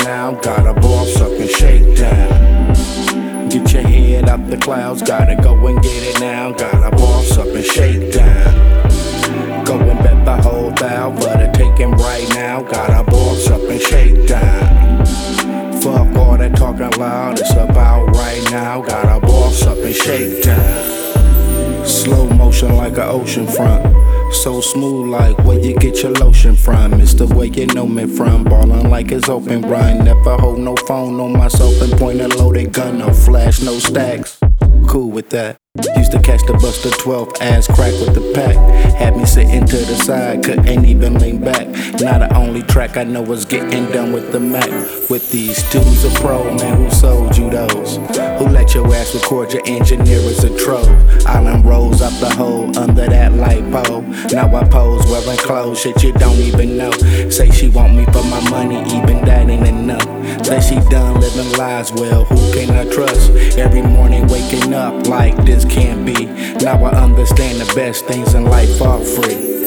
now, gotta boss up and shake down. Get your head up the clouds, gotta go and get it now, gotta boss up and shake down. Go and bet the whole thou for the taking right now, gotta boss up and shake down. Fuck all that talking loud, it's about right now, gotta boss up and shake down. Slow motion like an ocean front, so smooth like where you get your lotion from. It's the way you know me from, ballin' like it's open run. Never hold no phone on myself and point a loaded gun. No flash, no stacks, cool with that. Used to catch the Buster 12, ass crack with the pack. Had me sitting to the side, couldn't even lean back. Now the only track I know is getting done with the Mac. With these tunes a pro, man, who sold you those? Who let your ass record your engineer as a troll? Island rolls up the hole under that light pole. Now I pose wearing clothes, shit you don't even know. Say she want me for my money, even that ain't enough. Say she done living lies, well, who can I trust? Every morning waking up like this can't be. Now I understand the best things in life are free.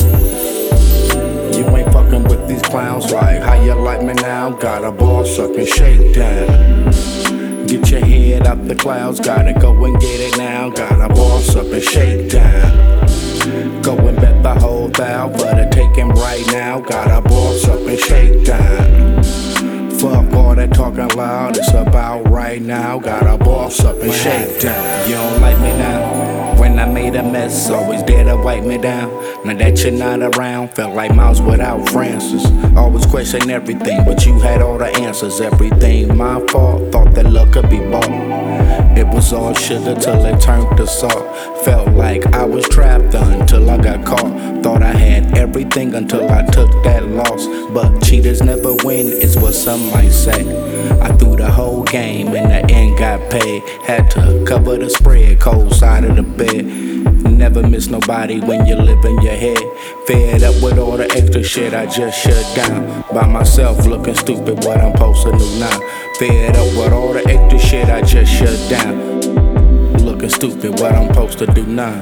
You ain't fucking with these clowns, like how you like me now, gotta boss up and shake down. Get your head up the clouds, gotta go and get it now, gotta boss up and shake down. Go and bet the whole thou for the taking right now, gotta boss up and shake down. Fuck all that talking loud, it's about right now, gotta boss up and shake down. You don't like me now? When I made a mess, always there to wipe me down. Now that you're not around, felt like Miles without Francis. Always question everything, but you had all the answers. Everything my fault, thought that luck could be bought. It was all sugar till it turned to salt. Felt like I was trapped until I got caught. Thought I had everything until I took that loss. But cheaters never win, is what some might say. I threw the whole game, in the end got paid. Had to cover the spread, cold side of the bed. Never miss nobody when you live in your head. Fed up with all the extra shit, I just shut down. By myself looking stupid, what I'm supposed to do now. Fed up with all the extra shit, I just shut down. Looking stupid, what I'm supposed to do now.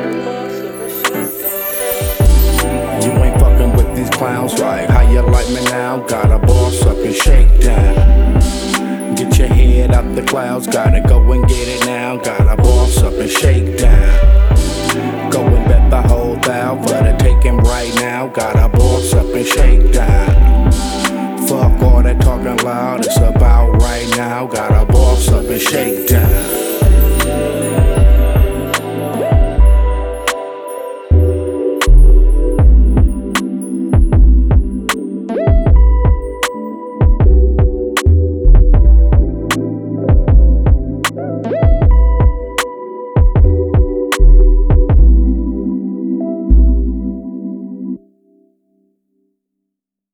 You ain't fucking with these clowns, like how you like me now, gotta boss up and shake down. Get your head up the clouds, gotta go and get it now, gotta boss up and shake down. Go and bet the whole thou for the taking right now, gotta boss up and shake down. Fuck all that talking loud, it's about right now, gotta boss up and shake down.